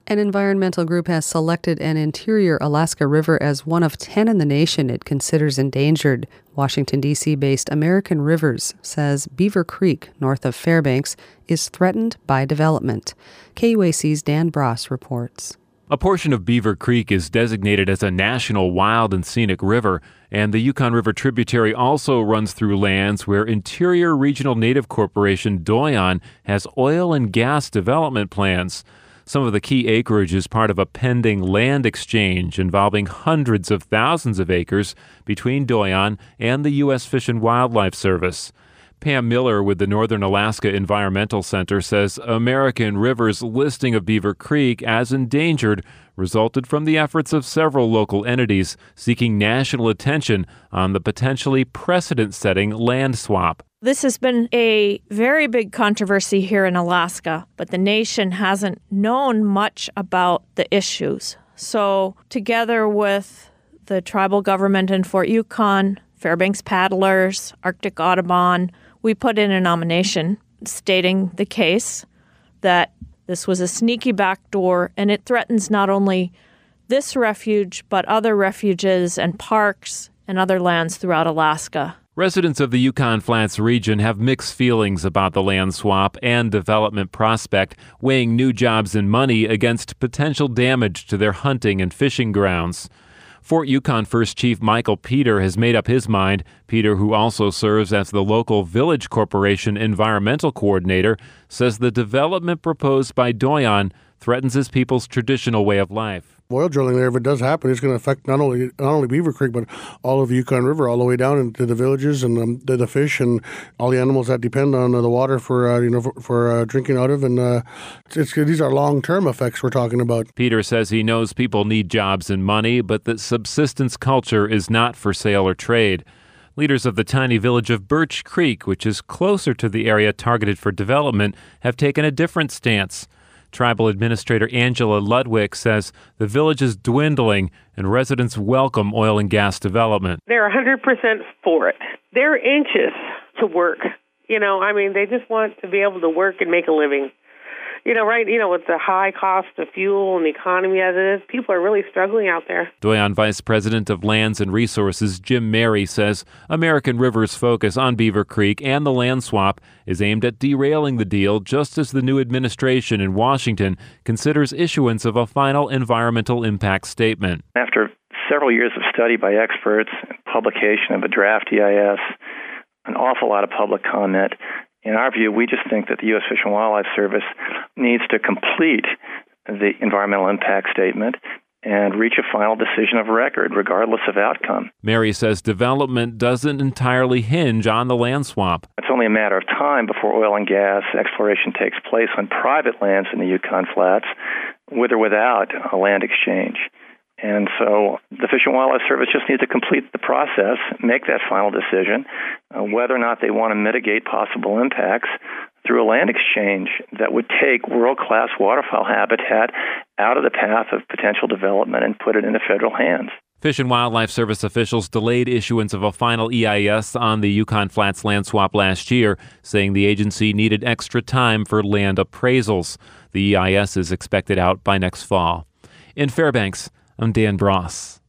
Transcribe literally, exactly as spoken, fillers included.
An environmental group has selected an interior Alaska river as one of ten in the nation it considers endangered. Washington, D C-based American Rivers says Beaver Creek, north of Fairbanks, is threatened by development. K U A C's Dan Bross reports. A portion of Beaver Creek is designated as a national wild and scenic river, and the Yukon River tributary also runs through lands where Interior Regional Native Corporation Doyon has oil and gas development plans. Some of the key acreage is part of a pending land exchange involving hundreds of thousands of acres between Doyon and the U S Fish and Wildlife Service. Pam Miller with the Northern Alaska Environmental Center says American River's listing of Beaver Creek as endangered resulted from the efforts of several local entities seeking national attention on the potentially precedent-setting land swap. This has been a very big controversy here in Alaska, but the nation hasn't known much about the issues. So together with the tribal government in Fort Yukon, Fairbanks Paddlers, Arctic Audubon, we put in a nomination stating the case that this was a sneaky backdoor and it threatens not only this refuge, but other refuges and parks and other lands throughout Alaska. Residents of the Yukon Flats region have mixed feelings about the land swap and development prospect, weighing new jobs and money against potential damage to their hunting and fishing grounds. Fort Yukon First Chief Michael Peter has made up his mind. Peter, who also serves as the local Village Corporation environmental coordinator, says the development proposed by Doyon threatens his people's traditional way of life. Oil drilling there, if it does happen, it's going to affect not only not only Beaver Creek, but all of the Yukon River, all the way down into the villages and um, the, the fish and all the animals that depend on uh, the water for uh, you know for, for uh, drinking out of. And uh, it's, it's, these are long-term effects we're talking about. Peter says he knows people need jobs and money, but that subsistence culture is not for sale or trade. Leaders of the tiny village of Birch Creek, which is closer to the area targeted for development, have taken a different stance. Tribal Administrator Angela Ludwig says the village is dwindling and residents welcome oil and gas development. They're one hundred percent for it. They're anxious to work. You know, I mean, they just want to be able to work and make a living. You know, right, you know, with the high cost of fuel and the economy as it is, people are really struggling out there. Doyon Vice President of Lands and Resources Jim Mary says American River's focus on Beaver Creek and the land swap is aimed at derailing the deal, just as the new administration in Washington considers issuance of a final environmental impact statement. After several years of study by experts, publication of a draft E I S, an awful lot of public comment, in our view, we just think that the U S Fish and Wildlife Service needs to complete the environmental impact statement and reach a final decision of record, regardless of outcome. Mary says development doesn't entirely hinge on the land swap. It's only a matter of time before oil and gas exploration takes place on private lands in the Yukon Flats, with or without a land exchange. And so the Fish and Wildlife Service just needs to complete the process, make that final decision, uh, whether or not they want to mitigate possible impacts through a land exchange that would take world-class waterfowl habitat out of the path of potential development and put it into federal hands. Fish and Wildlife Service officials delayed issuance of a final E I S on the Yukon Flats land swap last year, saying the agency needed extra time for land appraisals. The E I S is expected out by next fall. In Fairbanks, I'm Dan Bross.